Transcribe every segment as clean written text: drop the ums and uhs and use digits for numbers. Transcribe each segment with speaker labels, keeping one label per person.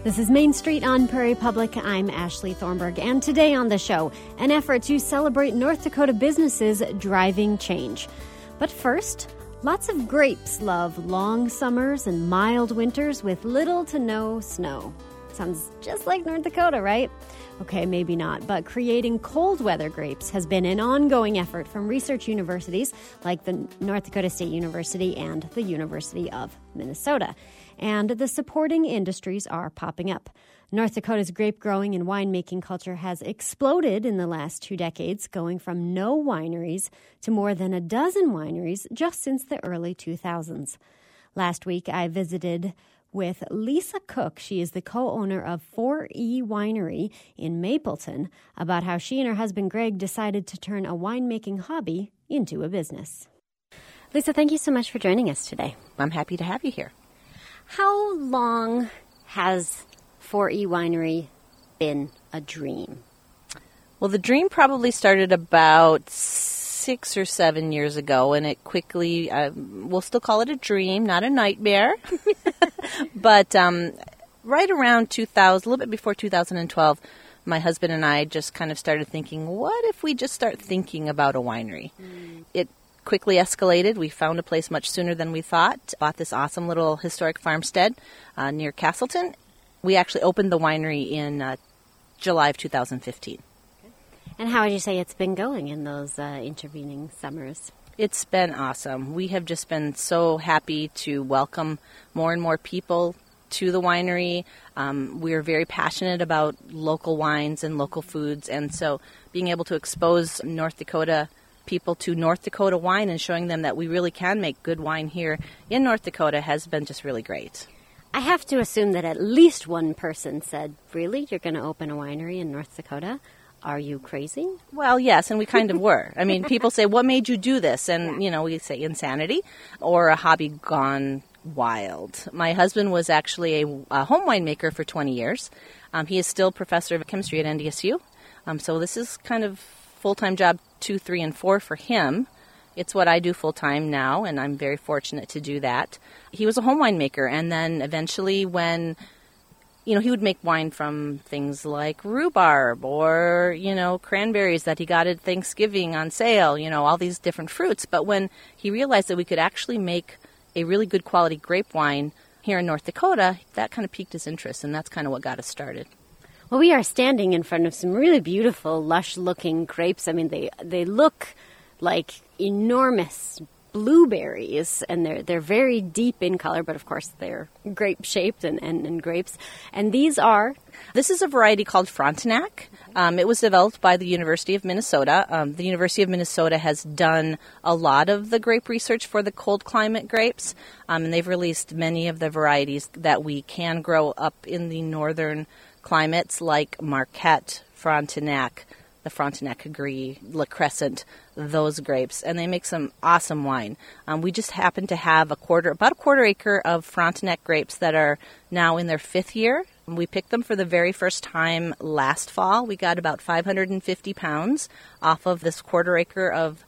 Speaker 1: This is Main Street on Prairie Public. I'm Ashley Thornburg, and today on the show, an effort to celebrate North Dakota businesses driving change. But first, lots of grapes love long summers and mild winters with little to no snow. Sounds just like North Dakota, right? Okay, maybe not, but creating cold weather grapes has been an ongoing effort from research universities like the North Dakota State University and the University of Minnesota. And the supporting industries are popping up. North Dakota's grape growing and winemaking culture has exploded in the last 2 decades, going from no wineries to more than a dozen wineries just since the early 2000s. Last week, I visited with Lisa Cook. She is the co-owner of 4E Winery in Mapleton, about how she and her husband Greg decided to turn a winemaking hobby into a business. Lisa, thank you so much for joining us today.
Speaker 2: I'm happy to have you here.
Speaker 1: How long has 4E Winery been a dream?
Speaker 2: Well, the dream probably started about 6 or 7 years ago, and it quickly, we'll still call it a dream, not a nightmare. But right around 2000, a little bit before 2012, my husband and I just kind of started thinking, what if we just start thinking about a winery? It quickly escalated. We found a place much sooner than we thought. Bought this awesome little historic farmstead near Castleton. We actually opened the winery in July of 2015.
Speaker 1: And how would you say it's been going in those intervening summers?
Speaker 2: It's been awesome. We have just been so happy to welcome more and more people to the winery. We're very passionate about local wines and local foods, and so being able to expose North Dakota people to North Dakota wine and showing them that we really can make good wine here in North Dakota has been just really great.
Speaker 1: I have to assume that at least one person said, really, you're going to open a winery in North Dakota? Are you crazy?
Speaker 2: Well, yes, and we kind of were. I mean, people say, what made you do this? And, you know, we say insanity or a hobby gone wild. My husband was actually a home winemaker for 20 years. He is still professor of chemistry at NDSU. So this is kind of full-time job 2, 3, and 4 for him. It's what I do full-time now, and I'm very fortunate to do that. He was a home winemaker, and then eventually when, you know, he would make wine from things like rhubarb or, you know, cranberries that he got at Thanksgiving on sale, you know, all these different fruits. But when he realized that we could actually make a really good quality grape wine here in North Dakota, that kind of piqued his interest, and that's kind of what got us started.
Speaker 1: Well, we are standing in front of some really beautiful, lush-looking grapes. I mean, they look like enormous blueberries, and they're very deep in color, but of course they're grape-shaped and grapes. And this is a variety called Frontenac. It was developed by the University of Minnesota. The University of Minnesota has done a lot of the grape research for the cold climate grapes, and they've released many of the varieties that we can grow up in the northern climates, like Marquette, Frontenac, the Frontenac Gris, La Crescent, those grapes, and they make some awesome wine. We just happen to have about a quarter acre of Frontenac grapes that are now in their 5th year. We picked them for the very first time last fall. We got about 550 pounds off of this quarter acre of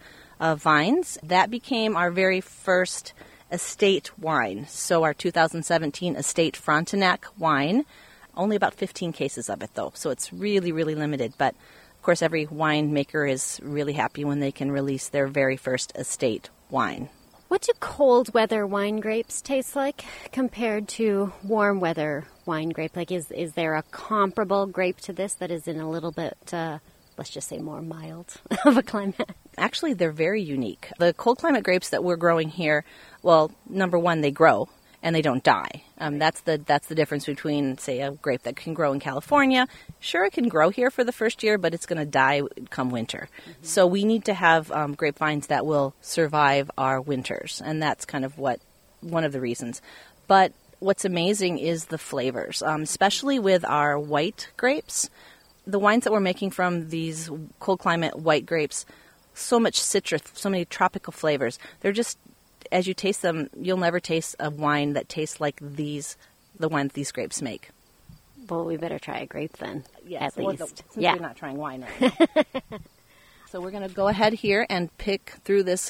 Speaker 1: vines. That became our very first estate wine. So our 2017 estate Frontenac wine. Only about 15 cases of it, though, so it's really, really limited. But, of course, every winemaker is really happy when they can release their very first estate wine. What do cold weather wine grapes taste like compared to warm weather wine grape? Like, is there a comparable grape to this that is in a little bit, let's just say, more mild of a climate?
Speaker 2: Actually, they're very unique. The cold climate grapes that we're growing here, well, number one, they grow and they don't die. That's the difference between, say, a grape that can grow in California. Sure, it can grow here for the first year, but it's going to die come winter. Mm-hmm. So we need to have grapevines that will survive our winters, and that's kind of one of the reasons. But what's amazing is the flavors, especially with our white grapes. The wines that we're making from these cold climate white grapes, so much citrus, so many tropical flavors. They're just, as you taste them, you'll never taste a wine that tastes like the wine that these grapes make.
Speaker 1: Well, we better try a grape then,
Speaker 2: yes,
Speaker 1: at least.
Speaker 2: Since we're not trying wine. So we're going to go ahead here and pick through this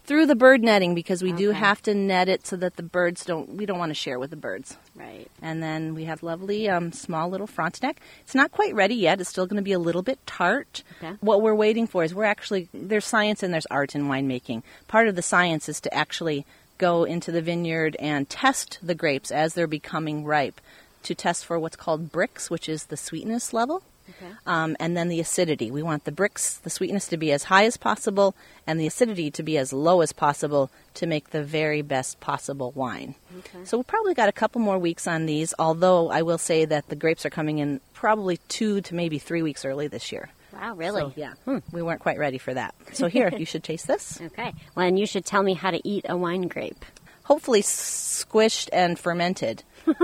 Speaker 2: through the bird netting, because we do have to net it so that the birds we don't want to share with the birds.
Speaker 1: Right.
Speaker 2: And then we have lovely small little Frontenac. It's not quite ready yet. It's still going to be a little bit tart.
Speaker 1: Okay.
Speaker 2: What we're waiting for is there's science and there's art in winemaking. Part of the science is to actually go into the vineyard and test the grapes as they're becoming ripe, to test for what's called Brix, which is the sweetness level.
Speaker 1: Okay.
Speaker 2: And then the acidity. We want the Brix, the sweetness, to be as high as possible and the acidity to be as low as possible to make the very best possible wine.
Speaker 1: Okay.
Speaker 2: So we've probably got a couple more weeks on these, although I will say that the grapes are coming in probably 2 to maybe 3 weeks early this year.
Speaker 1: Wow, really?
Speaker 2: So, yeah, we weren't quite ready for that. So here, you should taste this.
Speaker 1: Okay. Well, and you should tell me how to eat a wine grape.
Speaker 2: Hopefully squished and fermented.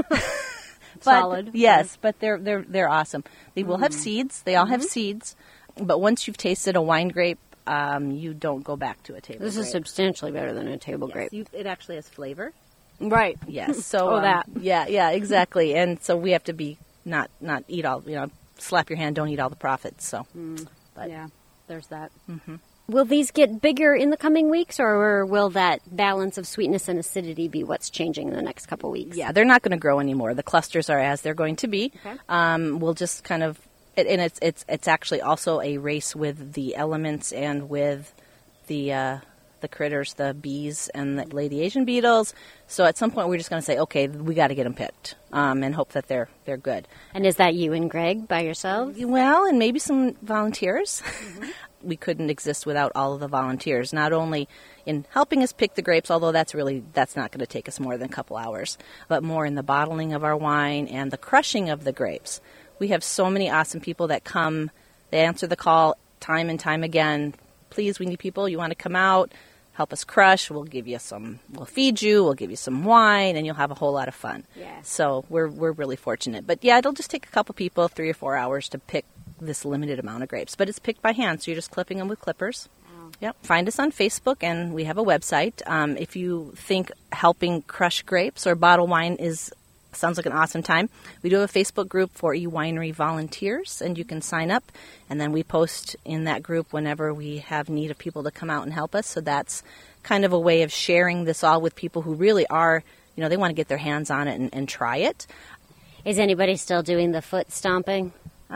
Speaker 1: Solid.
Speaker 2: Yes, but they're awesome. They will have seeds. They all have seeds. But once you've tasted a wine grape, you don't go back to a table grape.
Speaker 1: This is substantially better than a table grape.
Speaker 2: It actually has flavor.
Speaker 1: Right.
Speaker 2: Yes. So
Speaker 1: that.
Speaker 2: Yeah, exactly. And so we have to be not eat all, slap your hand, don't eat all the profits. So but
Speaker 1: yeah, there's that. Mm-hmm. Will these get bigger in the coming weeks, or will that balance of sweetness and acidity be what's changing in the next couple weeks?
Speaker 2: Yeah, they're not going to grow anymore. The clusters are as they're going to be.
Speaker 1: Okay.
Speaker 2: We'll just kind of, and it's actually also a race with the elements and with the critters, the bees and the lady Asian beetles. So at some point we're just going to say, okay, we got to get them picked, and hope that they're good.
Speaker 1: And is that you and Greg by yourselves?
Speaker 2: Well, and maybe some volunteers. Mm-hmm. We couldn't exist without all of the volunteers, not only in helping us pick the grapes, although that's not going to take us more than a couple hours, but more in the bottling of our wine and the crushing of the grapes. We have so many awesome people that come. They answer the call time and time again. Please, we need people. You want to come out, help us crush. We'll feed you, we'll give you some wine, and you'll have a whole lot of fun.
Speaker 1: Yeah.
Speaker 2: So we're really fortunate. But yeah, it'll just take a couple people, 3 or 4 hours to pick this limited amount of grapes. But it's picked by hand, so you're just clipping them with clippers. Wow. Yep. Find us on Facebook, and we have a website. If you think helping crush grapes or bottle wine sounds like an awesome time, we do have a Facebook group for eWinery volunteers, and you can sign up, and then we post in that group whenever we have need of people to come out and help us. So that's kind of a way of sharing this all with people who really are, they want to get their hands on it and try it.
Speaker 1: Is anybody still doing the foot stomping?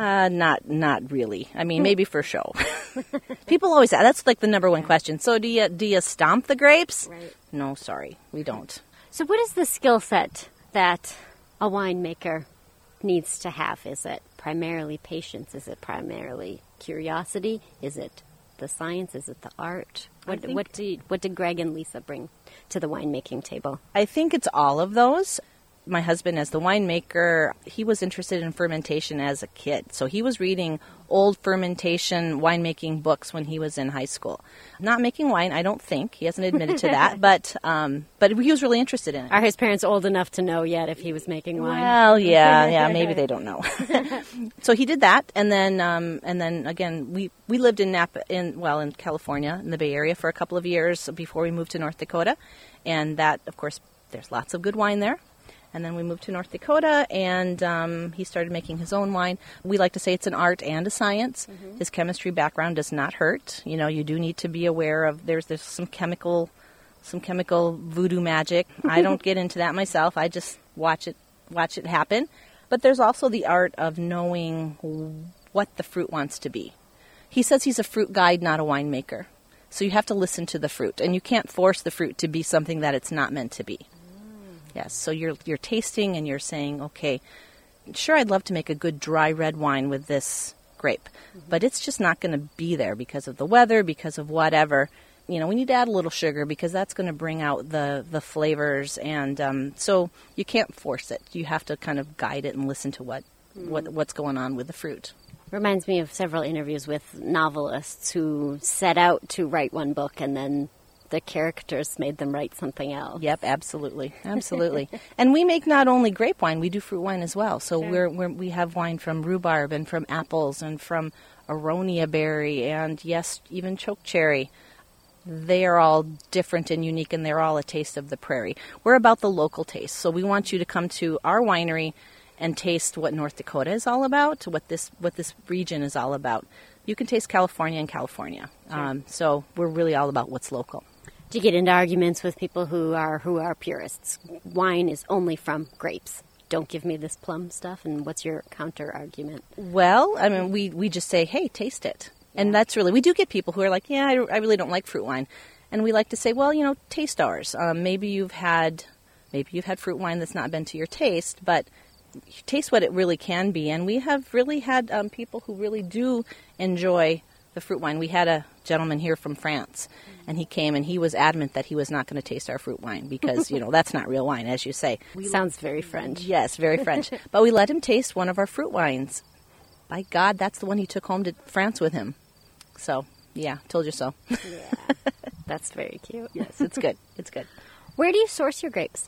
Speaker 2: Not really. I mean, maybe for show. People always ask. That's like the number one question. So do you stomp the grapes?
Speaker 1: Right.
Speaker 2: No, sorry, we don't.
Speaker 1: So what is the skill set that a winemaker needs to have? Is it primarily patience? Is it primarily curiosity? Is it the science? Is it the art? What did Greg and Lisa bring to the winemaking table?
Speaker 2: I think it's all of those. My husband, as the winemaker, he was interested in fermentation as a kid. So he was reading old fermentation winemaking books when he was in high school. Not making wine, I don't think. He hasn't admitted to that, but he was really interested in it.
Speaker 1: Are his parents old enough to know yet if he was making wine?
Speaker 2: Well, yeah, maybe they don't know. So he did that, and then again, we lived in Napa, in California, in the Bay Area, for a couple of years before we moved to North Dakota, and that, of course, there's lots of good wine there. And then we moved to North Dakota, and he started making his own wine. We like to say it's an art and a science. Mm-hmm. His chemistry background does not hurt. You do need to be aware of there's some chemical voodoo magic. I don't get into that myself. I just watch it happen. But there's also the art of knowing what the fruit wants to be. He says he's a fruit guide, not a winemaker. So you have to listen to the fruit, and you can't force the fruit to be something that it's not meant to be. Yes, so you're tasting and you're saying, okay, sure, I'd love to make a good dry red wine with this grape, but it's just not going to be there because of the weather, because of whatever. We need to add a little sugar because that's going to bring out the flavors, and so you can't force it. You have to kind of guide it and listen to what's going on with the fruit.
Speaker 1: Reminds me of several interviews with novelists who set out to write one book and then the characters made them write something else.
Speaker 2: Yep, absolutely. And we make not only grape wine, we do fruit wine as well. So
Speaker 1: sure.
Speaker 2: we have wine from rhubarb and from apples and from aronia berry and, yes, even chokecherry. They are all different and unique, and they're all a taste of the prairie. We're about the local taste. So we want you to come to our winery and taste what North Dakota is all about, what this region is all about. You can taste California in California.
Speaker 1: Sure.
Speaker 2: So we're really all about what's local.
Speaker 1: Do you get into arguments with people who are purists? Wine is only from grapes. Don't give me this plum stuff. And what's your counter argument?
Speaker 2: Well, I mean, we just say, hey, taste it. Yeah. And that's really, we do get people who are like, yeah, I really don't like fruit wine. And we like to say, well, taste ours. Maybe you've had fruit wine that's not been to your taste, but taste what it really can be. And we have really had people who really do enjoy the fruit wine. We had a gentleman here from France, and he came and he was adamant that he was not going to taste our fruit wine because, that's not real wine, as you say.
Speaker 1: Sounds very French.
Speaker 2: Yes, very French. But we let him taste one of our fruit wines. By God, that's the one he took home to France with him. So, yeah, told you so.
Speaker 1: Yeah, that's very cute.
Speaker 2: Yes, it's good. It's good.
Speaker 1: Where do you source your grapes?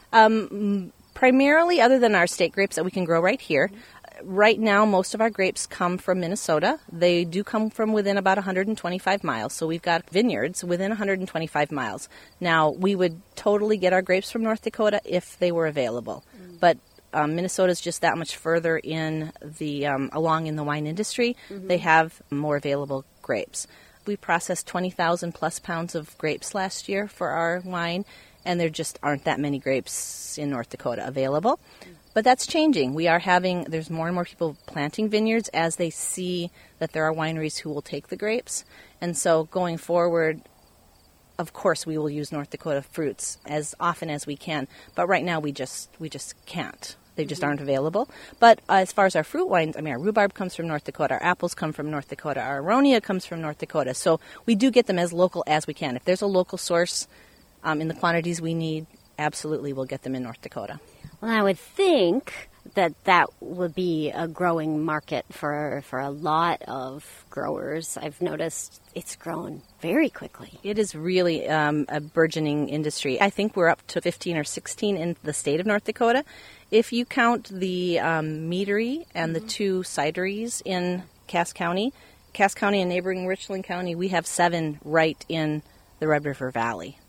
Speaker 2: Primarily, other than our state grapes that we can grow right here, right now most of our grapes come from Minnesota. They do come from within about 125 miles, so we've got vineyards within 125 miles. Now, we would totally get our grapes from North Dakota if they were available, but Minnesota's just that much further in the along in the wine industry. Mm-hmm. They have more available grapes. We processed 20,000 plus pounds of grapes last year for our wine, and there just aren't that many grapes in North Dakota available. But that's changing. There's more and more people planting vineyards as they see that there are wineries who will take the grapes. And so going forward, of course, we will use North Dakota fruits as often as we can. But right now, we just can't. They just aren't available. But as far as our fruit wines, I mean, our rhubarb comes from North Dakota. Our apples come from North Dakota. Our aronia comes from North Dakota. So we do get them as local as we can. If there's a local source in the quantities we need, absolutely we'll get them in North Dakota.
Speaker 1: Well, I would think that would be a growing market for a lot of growers. I've noticed it's grown very quickly.
Speaker 2: It is really a burgeoning industry. I think we're up to 15 or 16 in the state of North Dakota. If you count the meadery and the two cideries in Cass County and neighboring Richland County, we have 7 right in the Red River Valley.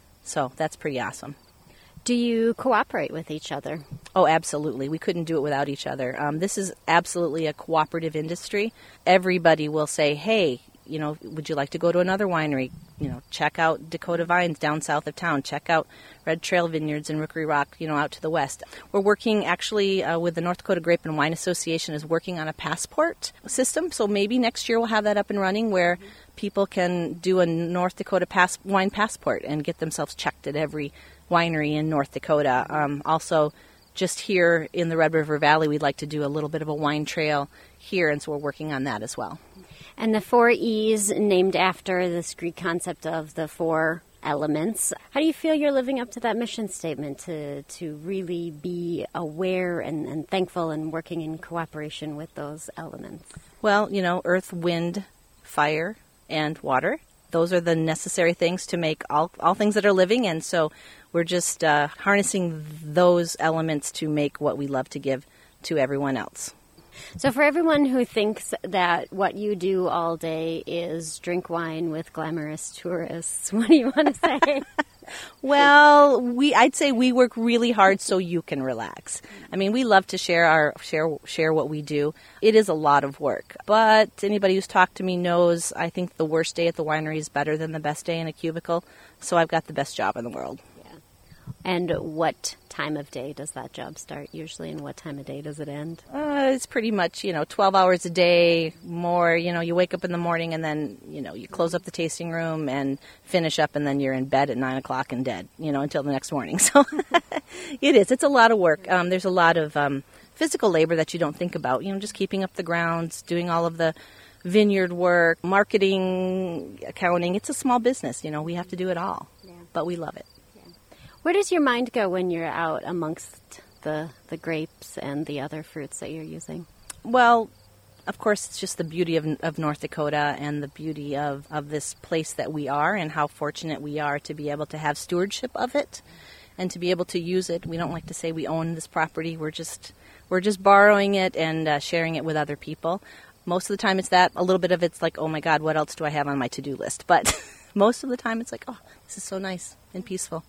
Speaker 2: So that's pretty awesome.
Speaker 1: Do you cooperate with each other?
Speaker 2: Oh, absolutely. We couldn't do it without each other. This is absolutely a cooperative industry. Everybody will say, hey, would you like to go to another winery? Check out Dakota Vines down south of town. Check out Red Trail Vineyards in Rookery Rock, out to the west. We're working actually with the North Dakota Grape and Wine Association is working on a passport system. So maybe next year we'll have that up and running where people can do a North Dakota wine passport and get themselves checked at every winery in North Dakota. Also, just here in the Red River Valley, we'd like to do a little bit of a wine trail here, and so we're working on that as well.
Speaker 1: And the 4 E's, named after this Greek concept of the 4 elements. How do you feel you're living up to that mission statement to really be aware and thankful and working in cooperation with those elements?
Speaker 2: Well, earth, wind, fire, and water. Those are the necessary things to make all things that are living, and so we're just harnessing those elements to make what we love to give to everyone else.
Speaker 1: So for everyone who thinks that what you do all day is drink wine with glamorous tourists, what do you want to say?
Speaker 2: Well, I'd say we work really hard so you can relax. I mean, we love to share what we do. It is a lot of work, but anybody who's talked to me knows I think the worst day at the winery is better than the best day in a cubicle. So I've got the best job in the world.
Speaker 1: Yeah. And what time of day does that job start usually, and what time of day does it end?
Speaker 2: It's pretty much, 12 hours a day, more, you wake up in the morning and then, you close up the tasting room and finish up and then you're in bed at 9 o'clock and dead, until the next morning. So it's a lot of work. There's a lot of physical labor that you don't think about, just keeping up the grounds, doing all of the vineyard work, marketing, accounting. It's a small business, we have to do it all, but we love it.
Speaker 1: Where does your mind go when you're out amongst the grapes and the other fruits that you're using?
Speaker 2: Well, of course, it's just the beauty of North Dakota and the beauty of this place that we are and how fortunate we are to be able to have stewardship of it and to be able to use it. We don't like to say we own this property. We're just borrowing it and sharing it with other people. Most of the time it's that. A little bit of it's like, oh my God, what else do I have on my to-do list? But most of the time it's like, oh, this is so nice and peaceful.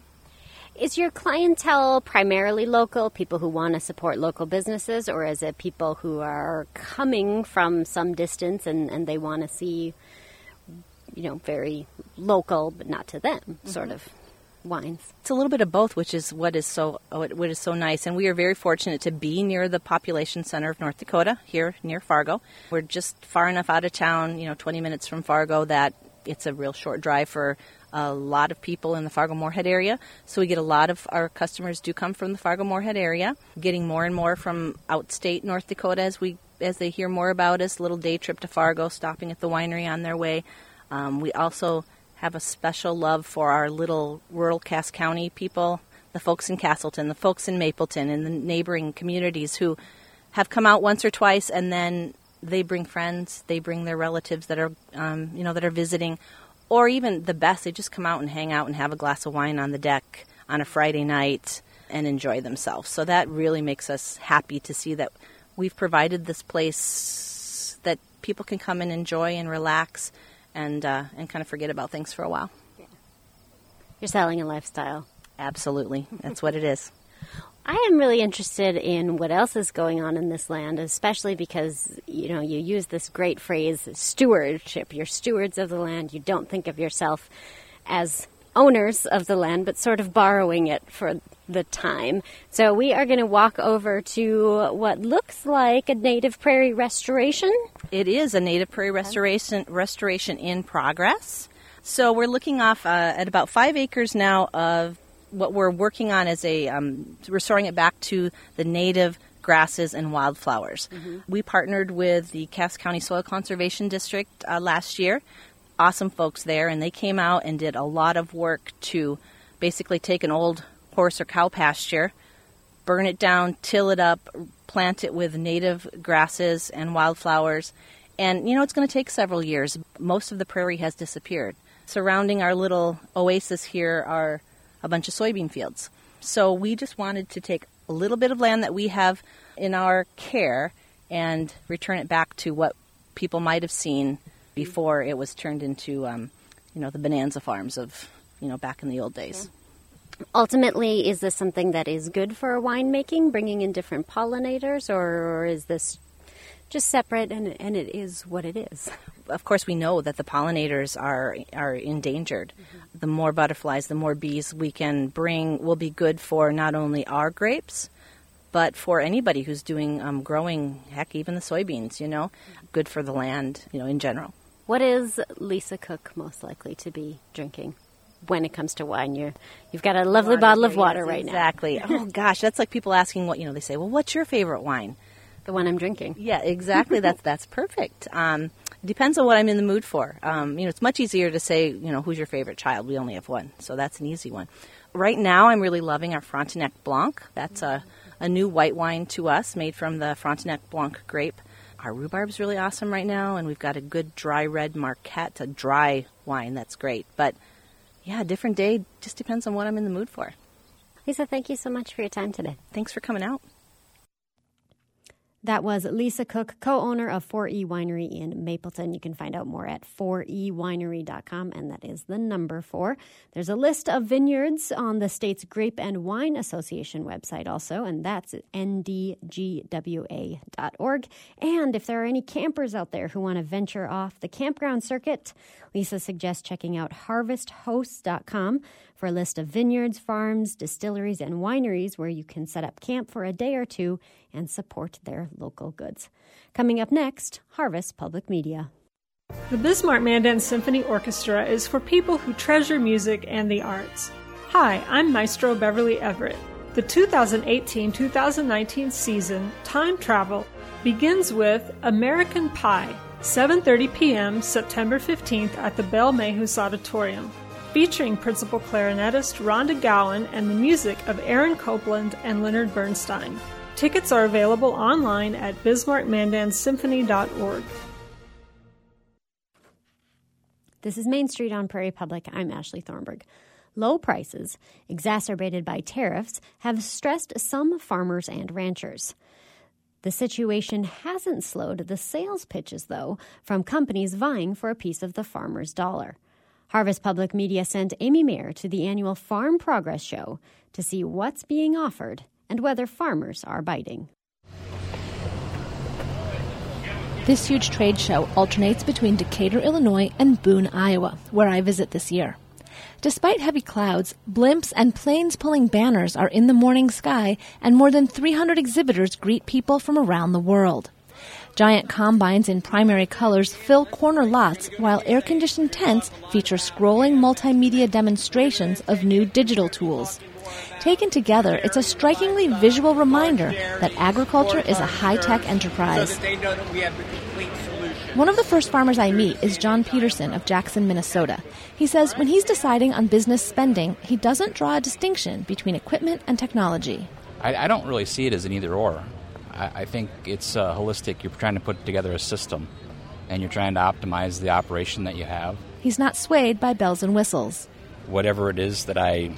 Speaker 1: Is your clientele primarily local, people who want to support local businesses, or is it people who are coming from some distance and they want to see very local, but not to them sort of wines.
Speaker 2: It's a little bit of both, which is what is so nice. And we are very fortunate to be near the population center of North Dakota, here near Fargo. We're just far enough out of town, 20 minutes from Fargo, that it's a real short drive for a lot of people in the Fargo-Moorhead area. So we get a lot of our customers do come from the Fargo-Moorhead area, getting more and more from outstate North Dakota as they hear more about us, little day trip to Fargo, stopping at the winery on their way. We also have a special love for our little rural Cass County people, the folks in Castleton, the folks in Mapleton, and the neighboring communities who have come out once or twice, and then they bring friends, they bring their relatives that are, that are visiting, or even the best, they just come out and hang out and have a glass of wine on the deck on a Friday night and enjoy themselves. So that really makes us happy to see that we've provided this place that people can come and enjoy and relax and kind of forget about things for a while.
Speaker 1: Yeah. You're selling a lifestyle.
Speaker 2: Absolutely. That's what it is.
Speaker 1: I am really interested in what else is going on in this land, especially because, you use this great phrase, stewardship. You're stewards of the land. You don't think of yourself as owners of the land, but sort of borrowing it for the time. So we are going to walk over to what looks like a native prairie restoration.
Speaker 2: It is a native prairie restoration in progress. So we're looking off at about 5 acres now of what we're working on as restoring it back to the native grasses and wildflowers. Mm-hmm. We partnered with the Cass County Soil Conservation District last year. Awesome folks there, and they came out and did a lot of work to basically take an old horse or cow pasture, burn it down, till it up, plant it with native grasses and wildflowers. And, it's going to take several years. Most of the prairie has disappeared. Surrounding our little oasis here are a bunch of soybean fields. So we just wanted to take a little bit of land that we have in our care and return it back to what people might have seen before it was turned into, the bonanza farms of, back in the old days.
Speaker 1: Ultimately, is this something that is good for winemaking, bringing in different pollinators, or is this just separate and it is what it is?
Speaker 2: Of course, we know that the pollinators are endangered. Mm-hmm. The more butterflies, the more bees we can bring will be good for not only our grapes, but for anybody who's doing growing, heck, even the soybeans, good for the land, in general.
Speaker 1: What is Lisa Cook most likely to be drinking when it comes to wine? You've got a lovely bottle of water right
Speaker 2: exactly.
Speaker 1: now.
Speaker 2: Exactly. Oh, gosh, that's like people asking they say, well, what's your favorite wine?
Speaker 1: The one I'm drinking.
Speaker 2: Yeah, exactly. That's perfect. It depends on what I'm in the mood for. It's much easier to say, who's your favorite child? We only have one, so that's an easy one. Right now, I'm really loving our Frontenac Blanc. That's a new white wine to us, made from the Frontenac Blanc grape. Our rhubarb's really awesome right now, and we've got a good dry red Marquette, a dry wine that's great. But, yeah, a different day just depends on what I'm in the mood for.
Speaker 1: Lisa, thank you so much for your time today.
Speaker 2: Thanks for coming out.
Speaker 1: That was Lisa Cook, co-owner of 4E Winery in Mapleton. You can find out more at 4ewinery.com, and that is the number 4. There's a list of vineyards on the state's Grape and Wine Association website also, and that's at ndgwa.org. And if there are any campers out there who want to venture off the campground circuit, Lisa suggests checking out harvesthosts.com for a list of vineyards, farms, distilleries, and wineries where you can set up camp for a day or two and support their local goods. Coming up next, Harvest Public Media.
Speaker 3: The Bismarck Mandan Symphony Orchestra is for people who treasure music and the arts. Hi, I'm Maestro Beverly Everett. The 2018-2019 season, Time Travel, begins with American Pie, 7:30 p.m. September 15th at the Bell Mehus Auditorium, featuring principal clarinetist Rhonda Gowan and the music of Aaron Copland and Leonard Bernstein. Tickets are available online at bismarckmandansymphony.org.
Speaker 1: This is Main Street on Prairie Public. I'm Ashley Thornburg. Low prices, exacerbated by tariffs, have stressed some farmers and ranchers. The situation hasn't slowed the sales pitches, though, from companies vying for a piece of the farmer's dollar. Harvest Public Media sent Amy Mayer to the annual Farm Progress Show to see what's being offered and whether farmers are biting.
Speaker 4: This huge trade show alternates between Decatur, Illinois, and Boone, Iowa, where I visit this year. Despite heavy clouds, blimps and planes pulling banners are in the morning sky, and more than 300 exhibitors greet people from around the world. Giant combines in primary colors fill corner lots, while air-conditioned tents feature scrolling multimedia demonstrations of new digital tools. Taken together, it's a strikingly visual reminder that agriculture is a high-tech enterprise. One of the first farmers I meet is John Peterson of Jackson, Minnesota. He says when he's deciding on business spending, he doesn't draw a distinction between equipment and technology.
Speaker 5: I don't really see it as an either-or. I think it's holistic. You're trying to put together a system, and you're trying to optimize the operation that you have.
Speaker 4: He's not swayed by bells and whistles.
Speaker 5: Whatever it is that I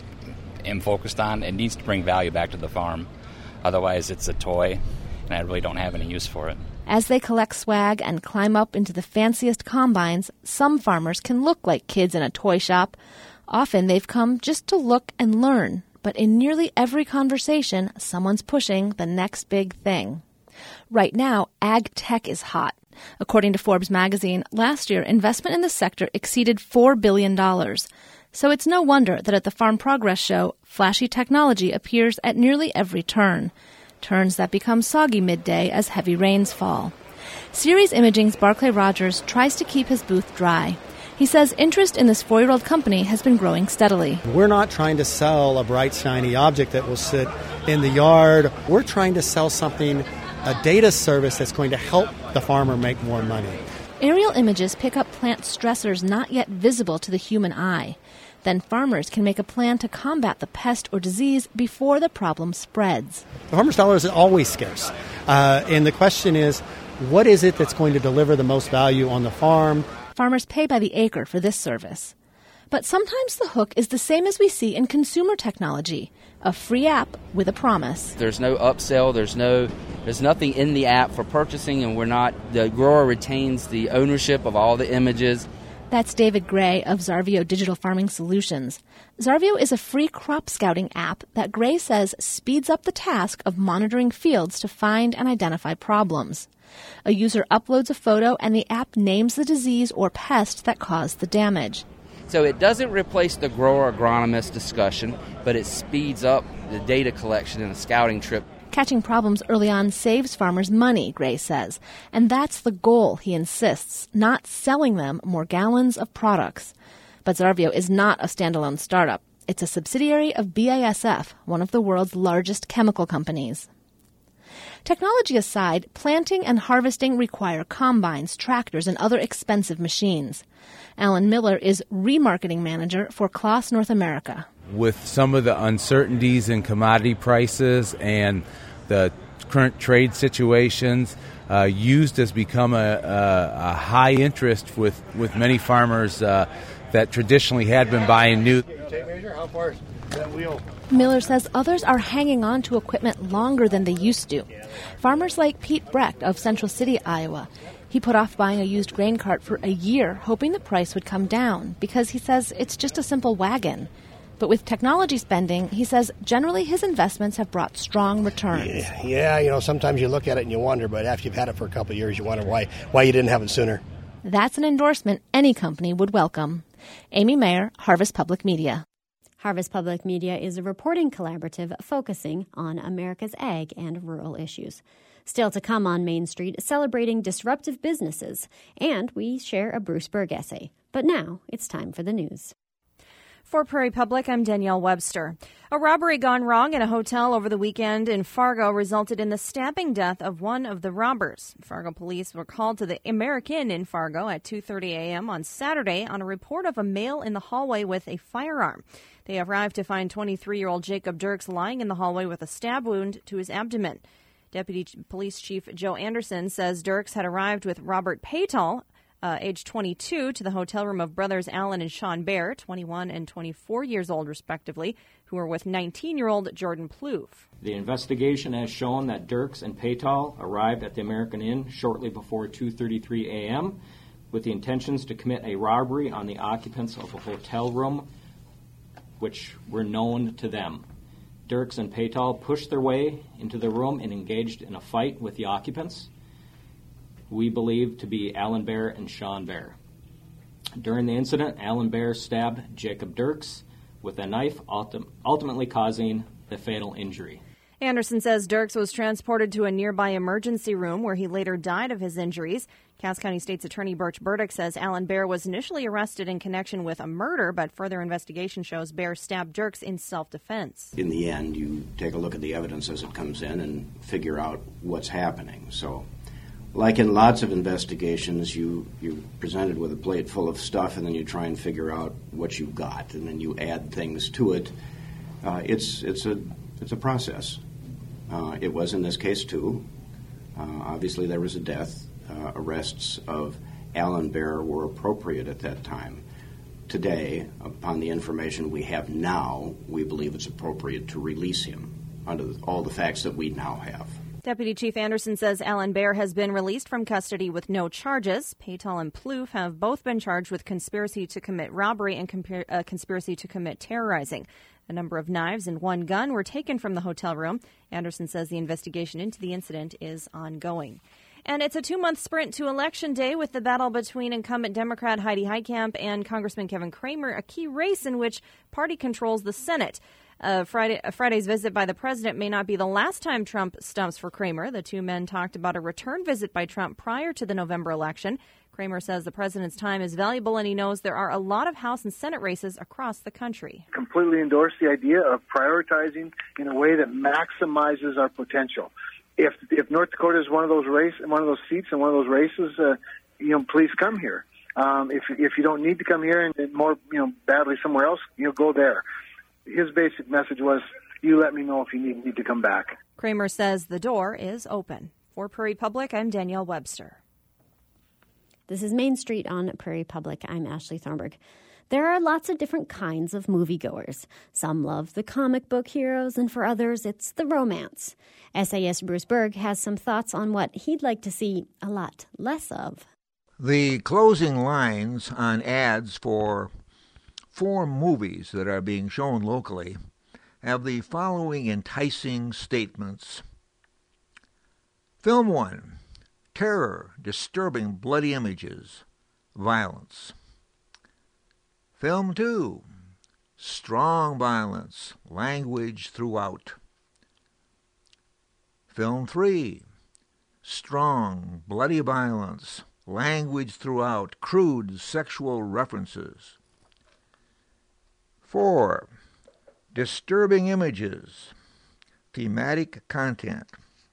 Speaker 5: am focused on, it needs to bring value back to the farm. Otherwise, it's a toy, and I really don't have any use for it.
Speaker 4: As they collect swag and climb up into the fanciest combines, some farmers can look like kids in a toy shop. Often they've come just to look and learn, but in nearly every conversation, someone's pushing the next big thing. Right now, ag tech is hot. According to Forbes magazine, last year, investment in the sector exceeded $4 billion. So it's no wonder that at the Farm Progress Show, flashy technology appears at nearly every turn. Turns that become soggy midday as heavy rains fall. Ceres Imaging's Barclay Rogers tries to keep his booth dry. He says interest in this 4-year-old company has been growing steadily.
Speaker 6: We're not trying to sell a bright, shiny object that will sit in the yard. We're trying to sell something, a data service that's going to help the farmer make more money.
Speaker 4: Aerial images pick up plant stressors not yet visible to the human eye. Then farmers can make a plan to combat the pest or disease before the problem spreads.
Speaker 6: The farmer's dollar is always scarce. And the question is, what is it that's going to deliver the most value on the farm?
Speaker 4: Farmers pay by the acre for this service. But sometimes the hook is the same as we see in consumer technology, a free app with a promise.
Speaker 7: There's no upsell, there's nothing in the app for purchasing, and the grower retains the ownership of all the images.
Speaker 4: That's David Gray of Xarvio Digital Farming Solutions. Xarvio is a free crop scouting app that Gray says speeds up the task of monitoring fields to find and identify problems. A user uploads a photo and the app names the disease or pest that caused the damage.
Speaker 7: So it doesn't replace the grower agronomist discussion, but it speeds up the data collection in a scouting trip.
Speaker 4: Catching problems early on saves farmers money, Gray says. And that's the goal, he insists, not selling them more gallons of products. But Xarvio is not a standalone startup. It's a subsidiary of BASF, one of the world's largest chemical companies. Technology aside, planting and harvesting require combines, tractors, and other expensive machines. Alan Miller is remarketing manager for Claas North America.
Speaker 8: With some of the uncertainties in commodity prices and the current trade situations, used has become a high interest with many farmers that traditionally had been buying new.
Speaker 4: Miller says others are hanging on to equipment longer than they used to. Farmers like Pete Brecht of Central City, Iowa. He put off buying a used grain cart for a year, hoping the price would come down, because he says it's just a simple wagon. But with technology spending, he says generally his investments have brought strong returns.
Speaker 9: Yeah, sometimes you look at it and you wonder, but after you've had it for a couple of years, you wonder why you didn't have it sooner.
Speaker 4: That's an endorsement any company would welcome. Amy Mayer, Harvest Public Media.
Speaker 1: Harvest Public Media is a reporting collaborative focusing on America's ag and rural issues. Still to come on Main Street, celebrating disruptive businesses, and we share a Bruce Berg essay. But now it's time for the news.
Speaker 10: For Prairie Public, I'm Danielle Webster. A robbery gone wrong in a hotel over the weekend in Fargo resulted in the stabbing death of one of the robbers. Fargo police were called to the American in Fargo at 2:30 a.m. on Saturday on a report of a male in the hallway with a firearm. They arrived to find 23-year-old Jacob Dirks lying in the hallway with a stab wound to his abdomen. Deputy Police Chief Joe Anderson says Dirks had arrived with Robert Paytall, age 22, to the hotel room of brothers Alan and Sean Bear, 21 and 24 years old, respectively, who were with 19-year-old Jordan Plouffe.
Speaker 11: The investigation has shown that Dirks and Paytall arrived at the American Inn shortly before 2:33 a.m. with the intentions to commit a robbery on the occupants of a hotel room which were known to them. Dirks and Paytall pushed their way into the room and engaged in a fight with the occupants. we believe to be Alan Baer and Sean Baer. During the incident, Alan Baer stabbed Jacob Dirks with a knife, ultimately causing the fatal injury.
Speaker 10: Anderson says Dirks was transported to a nearby emergency room where he later died of his injuries. Cass County State's Attorney Birch Burdick says Alan Baer was initially arrested in connection with a murder, but further investigation shows Baer stabbed Dirks in self-defense.
Speaker 12: In the end, you take a look at the evidence as it comes in and figure out what's happening. So, like in lots of investigations, you're presented with a plate full of stuff, and then you try and figure out what you've got, and then you add things to it. It's a process. It was in this case, too. Obviously, there was a death. Arrests of Alan Baer were appropriate at that time. Today, upon the information we have now, we believe it's appropriate to release him under all the facts that we now have.
Speaker 10: Deputy Chief Anderson says Alan Baer has been released from custody with no charges. Paytal and Plouffe have both been charged with conspiracy to commit robbery and conspiracy to commit terrorizing. A number of knives and one gun were taken from the hotel room. Anderson says the investigation into the incident is ongoing. And it's a 2-month sprint to Election Day with the battle between incumbent Democrat Heidi Heitkamp and Congressman Kevin Cramer, a key race in which party controls the Senate. Friday's visit by the president may not be the last time Trump stumps for Cramer. The two men talked about a return visit by Trump prior to the November election. Cramer says the president's time is valuable and he knows there are a lot of House and Senate races across the country.
Speaker 13: Completely endorse the idea of prioritizing in a way that maximizes our potential. If North Dakota is one of those seats and one of those races, please come here. If you don't need to come here and more, badly somewhere else, go there. His basic message was, you let me know if you need to come back.
Speaker 10: Cramer says the door is open. For Prairie Public, I'm Danielle Webster.
Speaker 1: This is Main Street on Prairie Public. I'm Ashley Thornburg. There are lots of different kinds of moviegoers. Some love the comic book heroes, and for others, it's the romance. essayist Bruce Berg has some thoughts on what he'd like to see a lot less of.
Speaker 14: The closing lines on ads for 4 movies that are being shown locally have the following enticing statements. Film 1, terror, disturbing bloody images, violence. Film 2, strong violence, language throughout. Film 3, strong, bloody violence, language throughout, crude sexual references. 4, disturbing images, thematic content.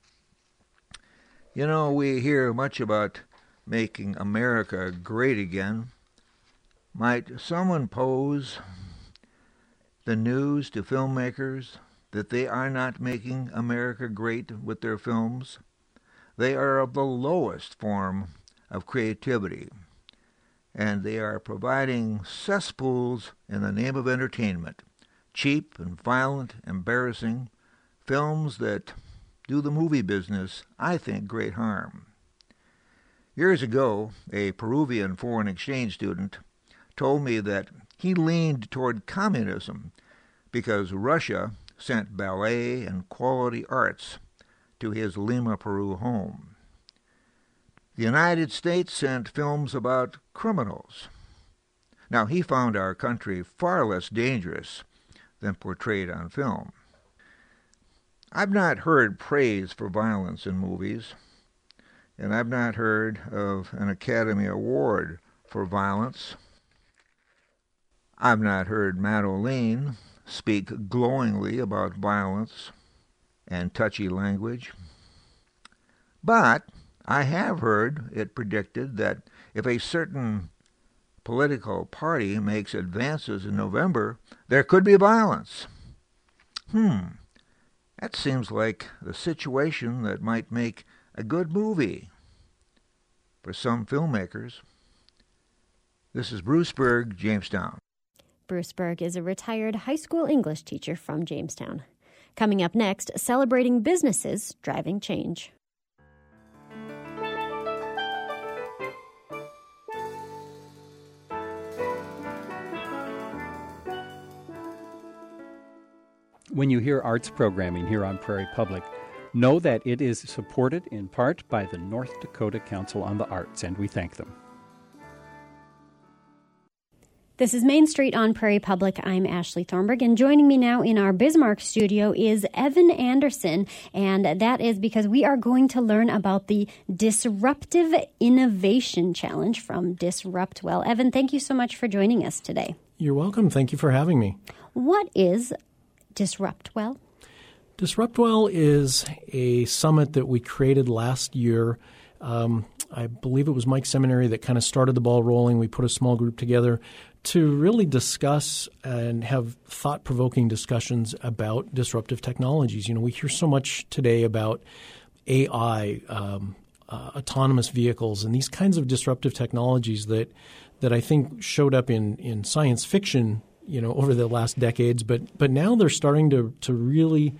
Speaker 14: We hear much about making America great again. Might someone pose the news to filmmakers that they are not making America great with their films? They are of the lowest form of creativity, and they are providing cesspools in the name of entertainment, cheap and violent, embarrassing films that do the movie business, I think, great harm. Years ago, a Peruvian foreign exchange student told me that he leaned toward communism because Russia sent ballet and quality arts to his Lima, Peru home. The United States sent films about criminals. Now, he found our country far less dangerous than portrayed on film. I've not heard praise for violence in movies, and I've not heard of an Academy Award for violence. I've not heard Matt O'Lean speak glowingly about violence and touchy language. But I have heard it predicted that if a certain political party makes advances in November, there could be violence. That seems like the situation that might make a good movie for some filmmakers. This is Bruce Berg, Jamestown.
Speaker 1: Bruce Berg is a retired high school English teacher from Jamestown. Coming up next, celebrating businesses driving change.
Speaker 15: When you hear arts programming here on Prairie Public, Know that it is supported in part by the North Dakota Council on the Arts, and we thank them.
Speaker 1: This is Main Street on Prairie Public. I'm Ashley Thornburg, and joining me now in our Bismarck studio is Evan Anderson, and that is because we are going to learn about the Disruptive Innovation Challenge from DisruptWell. Evan, thank you so much for joining us today.
Speaker 16: You're welcome. Thank you for having me.
Speaker 1: What is DisruptWell?
Speaker 16: DisruptWell is a summit that we created last year. I believe it was Mike Seminary that kind of started the ball rolling. We put a small group together to really discuss and have thought-provoking discussions about disruptive technologies. We hear so much today about AI, autonomous vehicles, and these kinds of disruptive technologies that I think showed up in science fiction, over the last decades. But now they're starting to really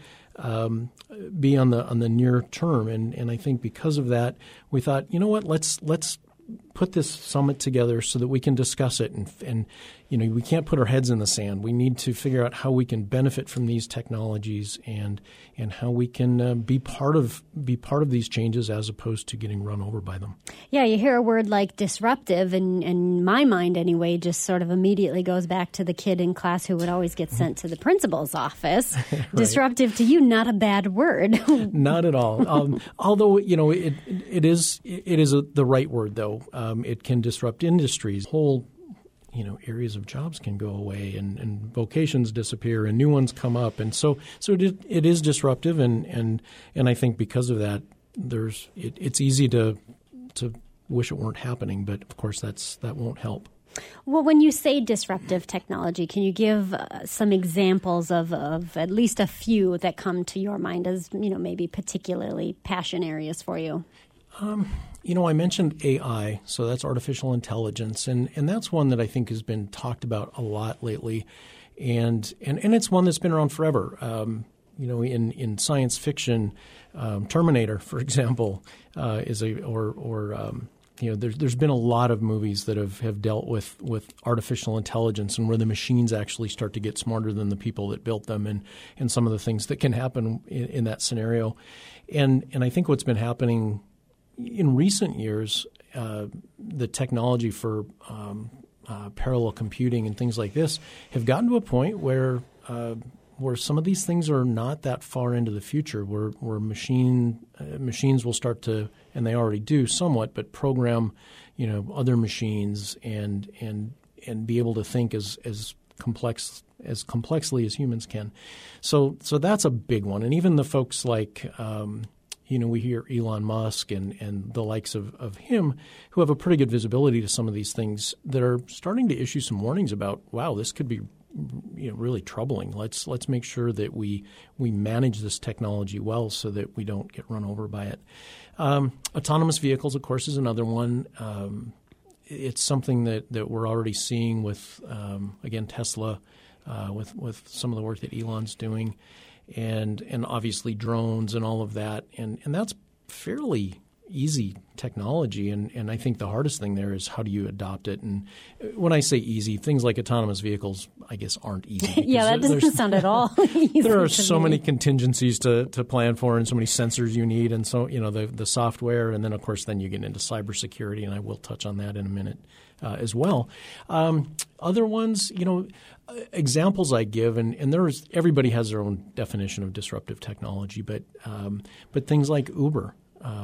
Speaker 16: be on the near term, and I think because of that, we thought, let's put this summit together so that we can discuss it, and we can't put our heads in the sand. We need to figure out how we can benefit from these technologies and how we can be part of these changes as opposed to getting run over by them.
Speaker 1: Yeah, you hear a word like disruptive, and in my mind anyway, just sort of immediately goes back to the kid in class who would always get sent to the principal's office. Right. Disruptive to you, not a bad word.
Speaker 16: Not at all. Although it is the right word though. It can disrupt industries. Whole areas of jobs can go away, and vocations disappear, and new ones come up, and so it is disruptive, and I think because of that, it's easy to wish it weren't happening, but of course that won't help.
Speaker 1: Well, when you say disruptive technology, can you give some examples of at least a few that come to your mind as maybe particularly passion areas for you?
Speaker 16: I mentioned AI, so that's artificial intelligence, and that's one that I think has been talked about a lot lately, and it's one that's been around forever. In science fiction, Terminator, for example, there's been a lot of movies that have dealt with artificial intelligence and where the machines actually start to get smarter than the people that built them, and some of the things that can happen in that scenario, and I think what's been happening in recent years, the technology for parallel computing and things like this have gotten to a point where some of these things are not that far into the future, where machines will start to, and they already do somewhat, but program other machines and be able to think as complexly as humans can. So that's a big one, and even the folks like. We hear Elon Musk and the likes of him who have a pretty good visibility to some of these things that are starting to issue some warnings about, wow, this could be really troubling. Let's make sure that we manage this technology well so that we don't get run over by it. Autonomous vehicles, of course, is another one. It's something that we're already seeing with, again, Tesla, with some of the work that Elon's doing. And obviously drones and all of that. And that's fairly easy technology. And I think the hardest thing there is how do you adopt it? And when I say easy, things like autonomous vehicles, I guess, aren't easy.
Speaker 1: Yeah, that doesn't sound at all easy.
Speaker 16: There are so many contingencies to plan for and so many sensors you need and so, the software. And then, of course, then you get into cybersecurity, and I will touch on that in a minute as well. Other ones, examples I give, and everybody has their own definition of disruptive technology, but things like Uber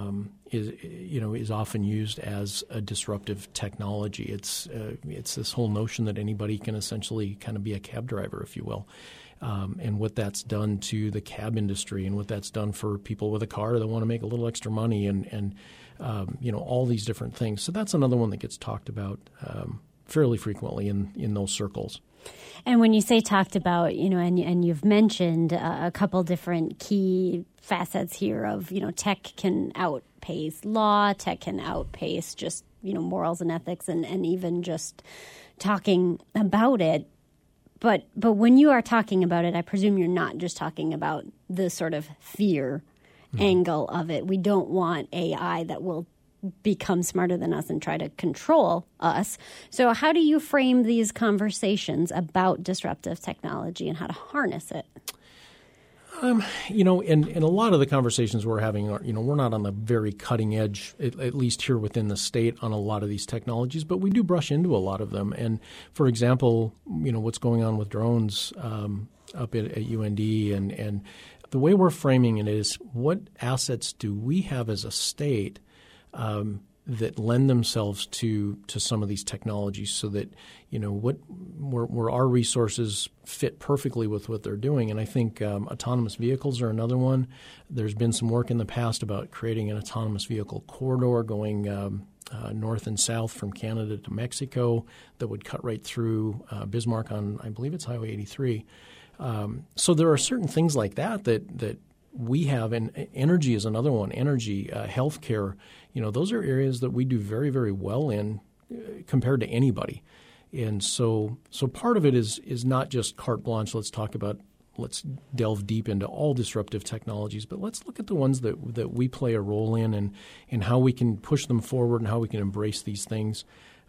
Speaker 16: is often used as a disruptive technology. It's this whole notion that anybody can essentially kind of be a cab driver, if you will, and what that's done to the cab industry, and what that's done for people with a car that want to make a little extra money, and all these different things. So that's another one that gets talked about fairly frequently in those circles.
Speaker 1: And when you say talked about, and you've mentioned a couple different key facets here of, tech can outpace law, tech can outpace just, morals and ethics, and even just talking about it. But when you are talking about it, I presume you're not just talking about the sort of fear angle of it. We don't want AI that will become smarter than us and try to control us. So how do you frame these conversations about disruptive technology and how to harness it?
Speaker 16: And a lot of the conversations we're having are, we're not on the very cutting edge, at least here within the state, on a lot of these technologies, but we do brush into a lot of them. And for example, what's going on with drones up at UND, and the way we're framing it is, what assets do we have as a state that lend themselves to some of these technologies, so that where our resources fit perfectly with what they're doing. And I think autonomous vehicles are another one. There's been some work in the past about creating an autonomous vehicle corridor going north and south from Canada to Mexico that would cut right through Bismarck on, I believe it's Highway 83. So there are certain things like that we have, and energy is another one. Energy, healthcare, those are areas that we do very, very well in compared to anybody. And so part of it is not just carte blanche. Let's delve deep into all disruptive technologies, but let's look at the ones that we play a role in, and how we can push them forward, and how we can embrace these things,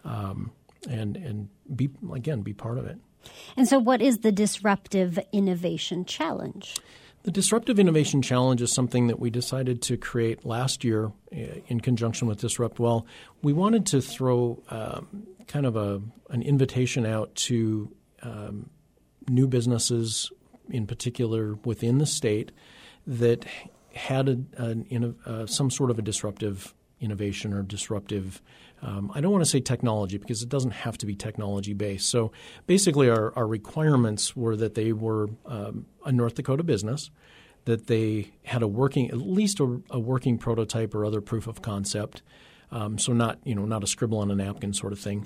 Speaker 16: and be part of it.
Speaker 1: And so what is the Disruptive Innovation Challenge?
Speaker 16: The Disruptive Innovation Challenge is something that we decided to create last year in conjunction with DisruptWell. We wanted to throw kind of an invitation out to new businesses, in particular within the state, that had some sort of a disruptive innovation or disruptive I don't want to say technology, because it doesn't have to be technology-based. So basically our requirements were that they were a North Dakota business, that they had at least a working prototype or other proof of concept, so not a scribble on a napkin sort of thing,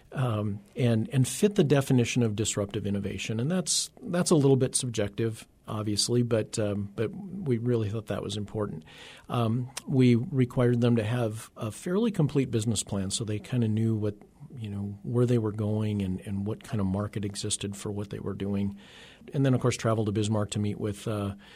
Speaker 16: and fit the definition of disruptive innovation. And that's a little bit subjective, obviously, but we really thought that was important. We required them to have a fairly complete business plan, so they kind of knew what where they were going and what kind of market existed for what they were doing. And then, of course, travel to Bismarck to meet with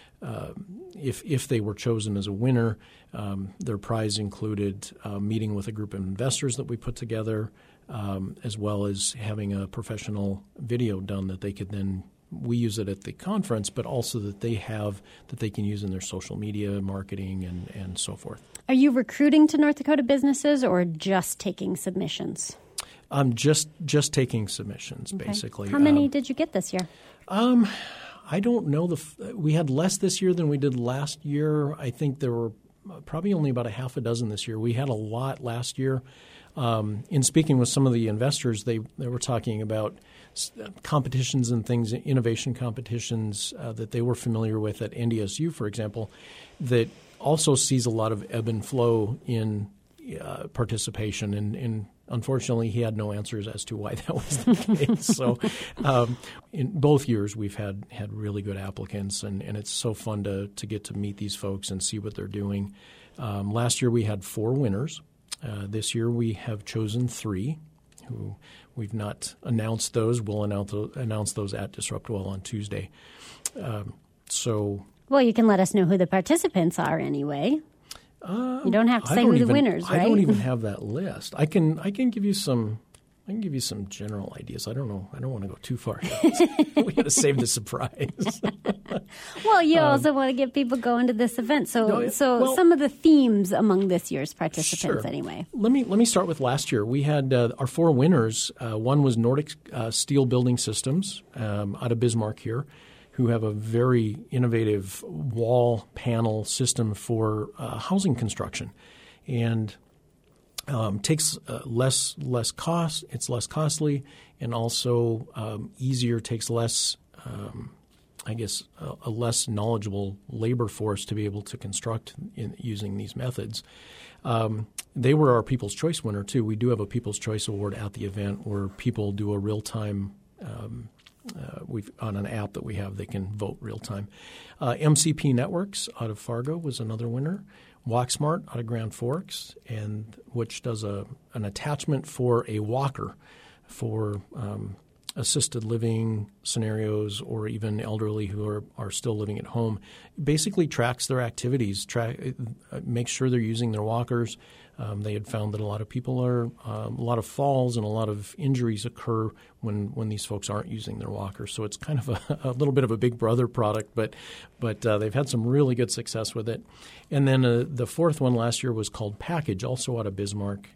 Speaker 16: if they were chosen as a winner. Their prize included meeting with a group of investors that we put together, as well as having a professional video done that they could then – we use it at the conference, but also that they can use in their social media marketing and so forth.
Speaker 1: Are you recruiting to North Dakota businesses, or just taking submissions?
Speaker 16: Just taking submissions, okay. Basically.
Speaker 1: How many did you get this year?
Speaker 16: I don't know. We had less this year than we did last year. I think there were probably only about a half a dozen this year. We had a lot last year. In speaking with some of the investors, they were talking about competitions and things, innovation competitions that they were familiar with at NDSU, for example, that also sees a lot of ebb and flow in participation. And unfortunately, he had no answers as to why that was the case. So in both years, we've had really good applicants, and it's so fun to get to meet these folks and see what they're doing. Last year, we had 4 winners. This year, we have chosen 3 who we've not announced those. We'll announce those at DisruptWell on Tuesday.
Speaker 1: Well, you can let us know who the participants are anyway. You don't have to say who the winners, right?
Speaker 16: I don't even have that list. I can give you some. I can give you some general ideas. I don't know. I don't want to go too far. We got to save the surprise.
Speaker 1: Well, you also want to get people going to this event. So some of the themes among this year's participants, anyway.
Speaker 16: Let me start with last year. We had our 4 winners. One was Nordic Steel Building Systems out of Bismarck here, who have a very innovative wall panel system for housing construction, and takes less cost. It's less costly, and also easier. Takes less, a less knowledgeable labor force to be able to construct using these methods. They were our People's Choice winner too. We do have a People's Choice Award at the event where people do a real time. On an app that we have, they can vote real time. MCP Networks out of Fargo was another winner. WalkSmart out of Grand Forks, and which does an attachment for a walker for assisted living scenarios or even elderly who are still living at home. Basically tracks their activities, makes sure they're using their walkers. They had found that a lot of people a lot of falls and a lot of injuries occur when these folks aren't using their walkers. So it's kind of a little bit of a Big Brother product, but they've had some really good success with it. And then the fourth one last year was called Package, also out of Bismarck.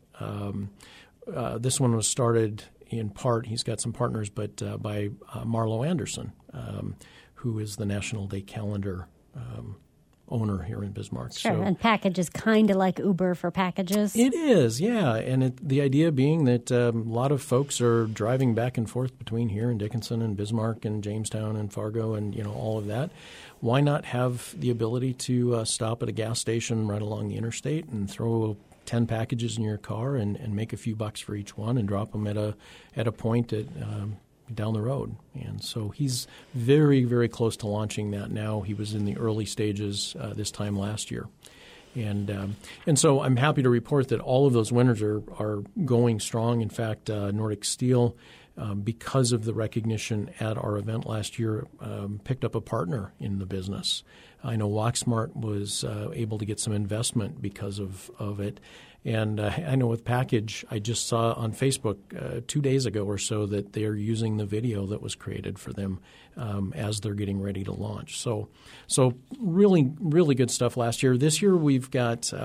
Speaker 16: This one was started in part, he's got some partners, but by Marlo Anderson, who is the National Day Calendar owner here in Bismarck.
Speaker 1: Sure,
Speaker 16: so,
Speaker 1: and Package is kind of like Uber for packages.
Speaker 16: It is, yeah. And the idea being that a lot of folks are driving back and forth between here and Dickinson and Bismarck and Jamestown and Fargo and all of that. Why not have the ability to stop at a gas station right along the interstate and throw 10 packages in your car and make a few bucks for each one and drop them at a point down the road. And so he's very, very close to launching that now. He was in the early stages this time last year. And so I'm happy to report that all of those winners are going strong. In fact, Nordic Steel, because of the recognition at our event last year, picked up a partner in the business. I know WalkSmart was able to get some investment because of it. And I know with Package, I just saw on Facebook 2 days ago or so that they are using the video that was created for them as they're getting ready to launch. So really, really good stuff last year. This year we've got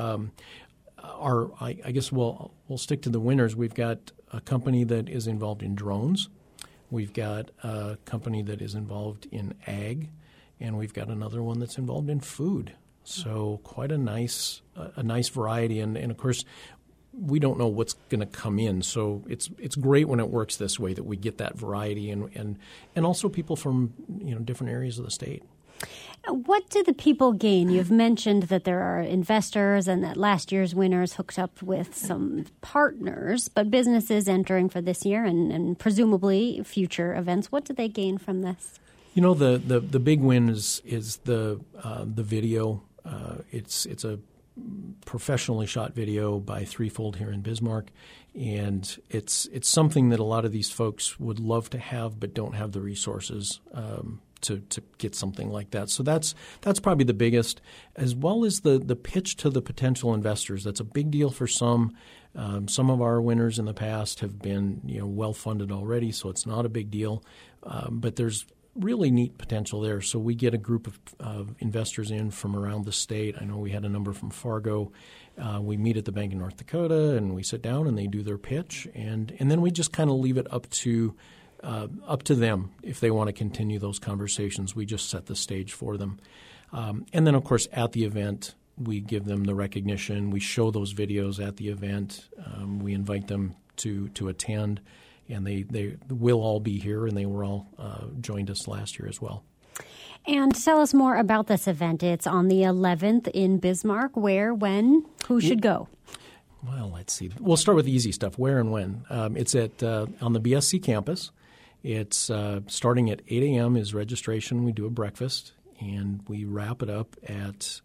Speaker 16: I guess we'll stick to the winners. We've got a company that is involved in drones. We've got a company that is involved in ag. And we've got another one that's involved in food. So quite a nice variety. And of course, we don't know what's going to come in. So it's great when it works this way that we get that variety and also people from different areas of the state.
Speaker 1: What do the people gain? You've mentioned that there are investors and that last year's winners hooked up with some partners, but businesses entering for this year and presumably future events, what do they gain from this?
Speaker 16: The big win is the video. It's a professionally shot video by Threefold here in Bismarck, and it's something that a lot of these folks would love to have but don't have the resources to get something like that. So that's probably the biggest, as well as the pitch to the potential investors. That's a big deal for some. Some of our winners in the past have been well funded already, so it's not a big deal. But there's really neat potential there. So we get a group of investors in from around the state. I know we had a number from Fargo. We meet at the Bank of North Dakota, and we sit down, and they do their pitch. And then we just kind of leave it up to them if they want to continue those conversations. We just set the stage for them. And then, of course, at the event, we give them the recognition. We show those videos at the event. We invite them to attend. And they will all be here, and they were all joined us last year as well.
Speaker 1: And tell us more about this event. It's on the 11th in Bismarck. Where, when, who should go?
Speaker 16: Well, let's see. We'll start with the easy stuff. Where and when? It's on the BSC campus. It's starting at 8 a.m. is registration. We do a breakfast, and we wrap it up at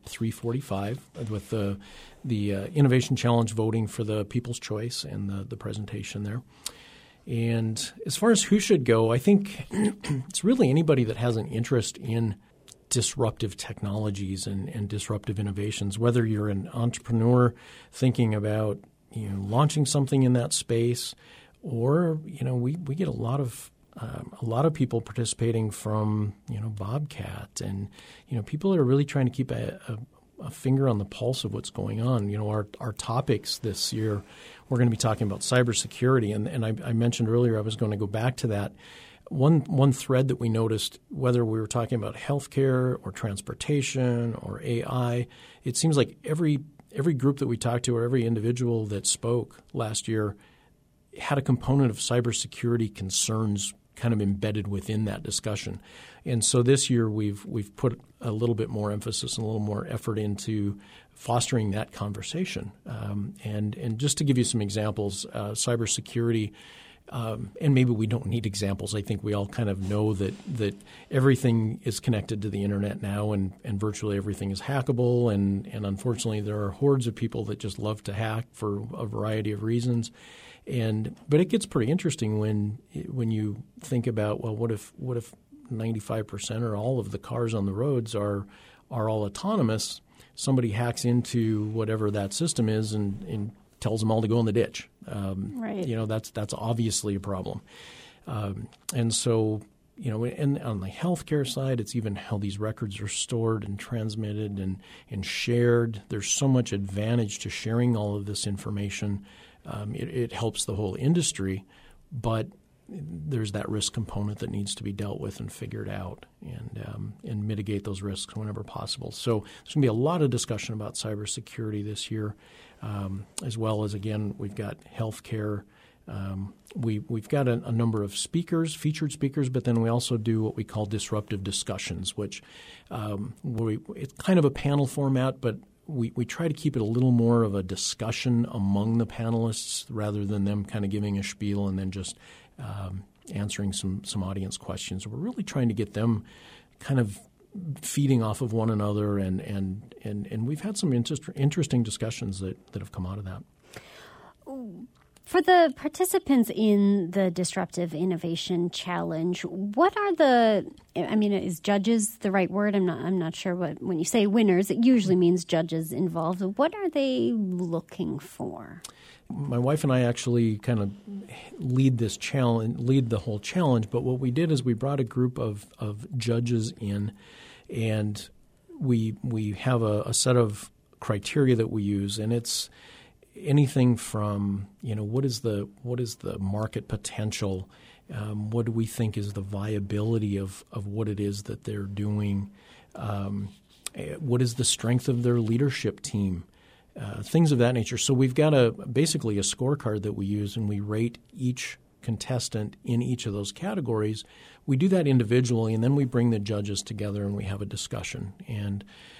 Speaker 16: 3:45 with the Innovation Challenge voting for the People's Choice and the presentation there. And as far as who should go, I think it's really anybody that has an interest in disruptive technologies and disruptive innovations, whether you're an entrepreneur thinking about launching something in that space, or we get a lot of people participating from Bobcat and people that are really trying to keep a finger on the pulse of what's going on. Our topics this year, we're going to be talking about cybersecurity, and I mentioned earlier I was going to go back to that. One thread that we noticed, whether we were talking about healthcare or transportation or AI, it seems like every group that we talked to or every individual that spoke last year had a component of cybersecurity concerns kind of embedded within that discussion. And so this year we've put a little bit more emphasis and a little more effort into fostering that conversation. And just to give you some examples, cybersecurity, and maybe we don't need examples. I think we all kind of know that everything is connected to the internet now, and virtually everything is hackable. And unfortunately, there are hordes of people that just love to hack for a variety of reasons. But it gets pretty interesting when you think about, well, what if 95% or all of the cars on the roads are all autonomous? Somebody hacks into whatever that system is and tells them all to go in the ditch.
Speaker 1: Right.
Speaker 16: That's obviously a problem. And so, and on the healthcare side, it's even how these records are stored and transmitted and shared. There's so much advantage to sharing all of this information. It helps the whole industry, but there's that risk component that needs to be dealt with and figured out and mitigate those risks whenever possible. So there's going to be a lot of discussion about cybersecurity this year, as well as, again, we've got healthcare. We've got a number of speakers, featured speakers, but then we also do what we call disruptive discussions, which it's kind of a panel format, but we try to keep it a little more of a discussion among the panelists rather than them kind of giving a spiel and then just answering some audience questions. We're really trying to get them kind of feeding off of one another, and we've had some interesting discussions that have come out of that.
Speaker 1: For the participants in the Disruptive Innovation Challenge, what are is judges the right word? I'm not sure when you say winners, it usually means judges involved. What are they looking for?
Speaker 16: My wife and I actually kind of lead the whole challenge, but what we did is we brought a group of judges in, and we have a set of criteria that we use, and it's anything from, what is the market potential? What do we think is the viability of what it is that they're doing? What is the strength of their leadership team? Things of that nature. So we've got basically a scorecard that we use, and we rate each contestant in each of those categories. We do that individually, and then we bring the judges together and we have a discussion. And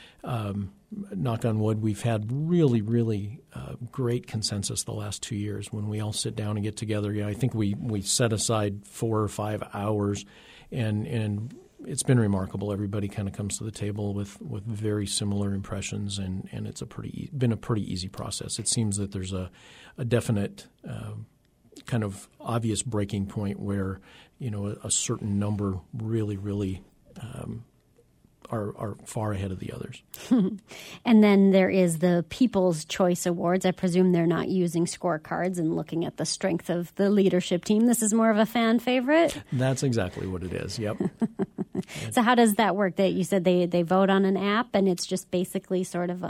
Speaker 16: knock on wood, we've had really, really great consensus the last 2 years when we all sit down and get together. I think we set aside 4 or 5 hours, and it's been remarkable. Everybody kind of comes to the table with very similar impressions, and it's been a pretty easy process. It seems that there's a definite kind of obvious breaking point where a certain number really, really are far ahead of the others.
Speaker 1: And then there is the People's Choice Awards. I presume they're not using scorecards and looking at the strength of the leadership team. This is more of a fan favorite?
Speaker 16: That's exactly what it is, yep.
Speaker 1: So how does that work? You said they vote on an app, and it's just basically sort of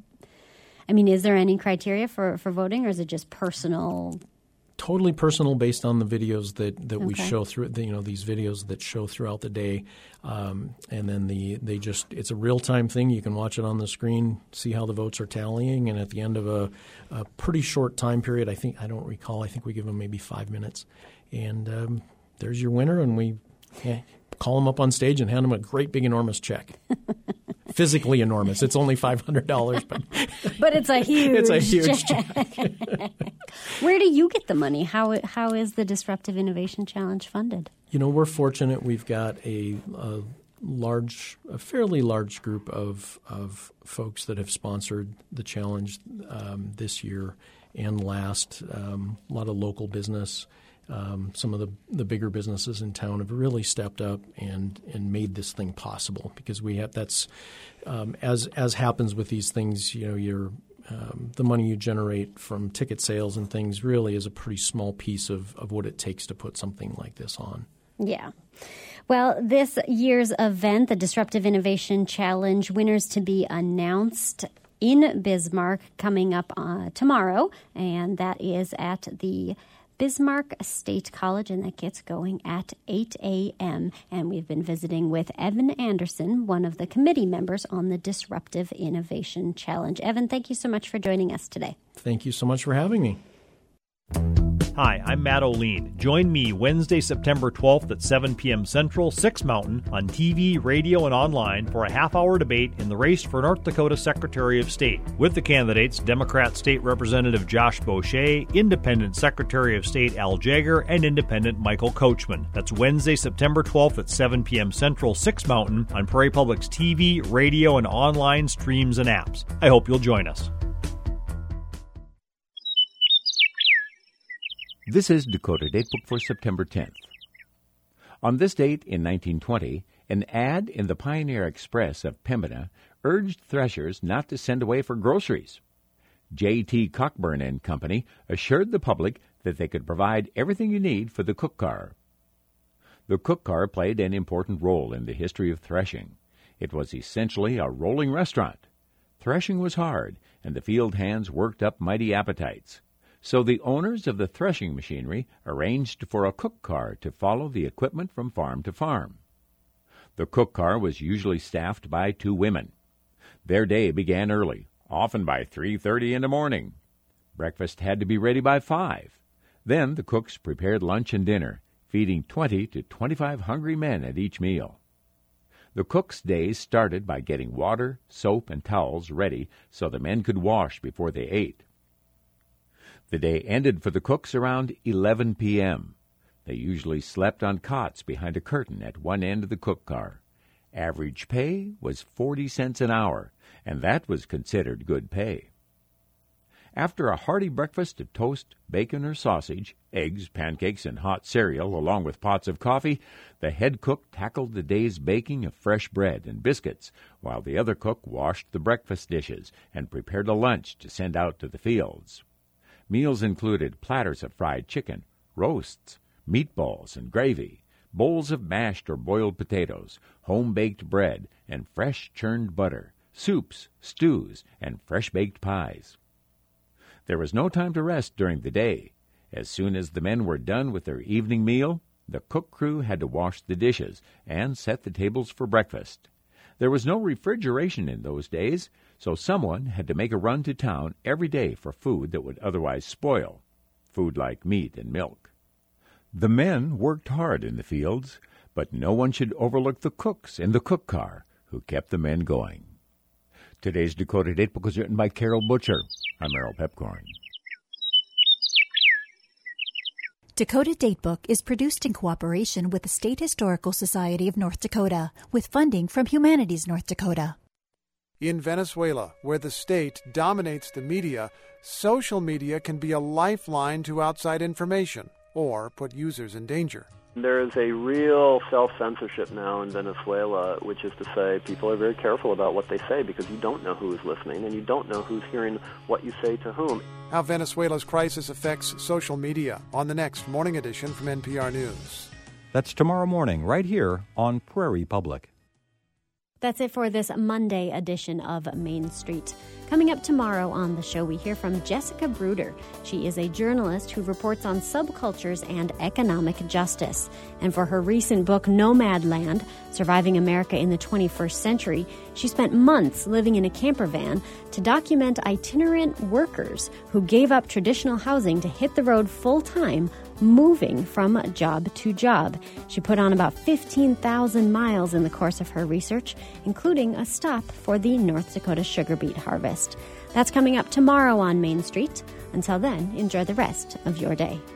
Speaker 1: is there any criteria for voting, or is it just personal?
Speaker 16: Totally personal, based on the videos that we show through. These videos that show throughout the day, and then it's a real time thing. You can watch it on the screen, see how the votes are tallying, and at the end of a pretty short time period, I think we give them maybe 5 minutes, and there's your winner, and we call them up on stage and hand them a great big enormous check. Physically enormous. It's only $500,
Speaker 1: but it's a huge
Speaker 16: check.
Speaker 1: Where do you get the money? How is the Disruptive Innovation Challenge funded?
Speaker 16: We're fortunate. We've got a fairly large group of folks that have sponsored the challenge this year and last. A lot of local business. Some of the bigger businesses in town have really stepped up and made this thing possible, because we have as happens with these things, the money you generate from ticket sales and things really is a pretty small piece of what it takes to put something like this on.
Speaker 1: Yeah. Well, this year's event, the Disruptive Innovation Challenge, winners to be announced in Bismarck coming up tomorrow, and that is at the Bismarck State College, and that gets going at 8 a.m. And we've been visiting with Evan Anderson, one of the committee members on the Disruptive Innovation Challenge. Evan, thank you so much for joining us today.
Speaker 16: Thank you so much for having me.
Speaker 17: Hi, I'm Matt O'Lean. Join me Wednesday, September 12th at 7 p.m. Central, 6 Mountain, on TV, radio, and online for a half-hour debate in the race for North Dakota Secretary of State, with the candidates Democrat State Representative Josh Boucher, Independent Secretary of State Al Jagger, and Independent Michael Coachman. That's Wednesday, September 12th at 7 p.m. Central, 6 Mountain, on Prairie Public's TV, radio, and online streams and apps. I hope you'll join us.
Speaker 18: This is Dakota Datebook for September 10th. On this date in 1920, an ad in the Pioneer Express of Pembina urged threshers not to send away for groceries. J.T. Cockburn and Company assured the public that they could provide everything you need for the cook car. The cook car played an important role in the history of threshing. It was essentially a rolling restaurant. Threshing was hard, and the field hands worked up mighty appetites. So the owners of the threshing machinery arranged for a cook car to follow the equipment from farm to farm. The cook car was usually staffed by 2 women. Their day began early, often by 3:30 in the morning. Breakfast had to be ready by 5. Then the cooks prepared lunch and dinner, feeding 20 to 25 hungry men at each meal. The cooks' days started by getting water, soap, and towels ready so the men could wash before they ate. The day ended for the cooks around 11 p.m. They usually slept on cots behind a curtain at one end of the cook car. Average pay was 40 cents an hour, and that was considered good pay. After a hearty breakfast of toast, bacon or sausage, eggs, pancakes, and hot cereal, along with pots of coffee, the head cook tackled the day's baking of fresh bread and biscuits, while the other cook washed the breakfast dishes and prepared a lunch to send out to the fields. Meals included platters of fried chicken, roasts, meatballs and gravy, bowls of mashed or boiled potatoes, home-baked bread, and fresh churned butter, soups, stews, and fresh-baked pies. There was no time to rest during the day. As soon as the men were done with their evening meal, the cook crew had to wash the dishes and set the tables for breakfast. There was no refrigeration in those days, so someone had to make a run to town every day for food that would otherwise spoil, food like meat and milk. The men worked hard in the fields, but no one should overlook the cooks in the cook car who kept the men going. Today's Dakota Datebook was written by Carol Butcher. I'm Errol Pepcorn.
Speaker 19: Dakota Datebook is produced in cooperation with the State Historical Society of North Dakota, with funding from Humanities North Dakota.
Speaker 20: In Venezuela, where the state dominates the media, social media can be a lifeline to outside information or put users in danger.
Speaker 21: There is a real self-censorship now in Venezuela, which is to say people are very careful about what they say because you don't know who is listening and you don't know who's hearing what you say to whom.
Speaker 20: How Venezuela's crisis affects social media on the next Morning Edition from NPR News.
Speaker 15: That's tomorrow morning right here on Prairie Public.
Speaker 1: That's it for this Monday edition of Main Street. Coming up tomorrow on the show, we hear from Jessica Bruder. She is a journalist who reports on subcultures and economic justice. And for her recent book, Nomadland, Surviving America in the 21st Century, she spent months living in a camper van to document itinerant workers who gave up traditional housing to hit the road full-time, moving from job to job. She put on about 15,000 miles in the course of her research, including a stop for the North Dakota sugar beet harvest. That's coming up tomorrow on Main Street. Until then, enjoy the rest of your day.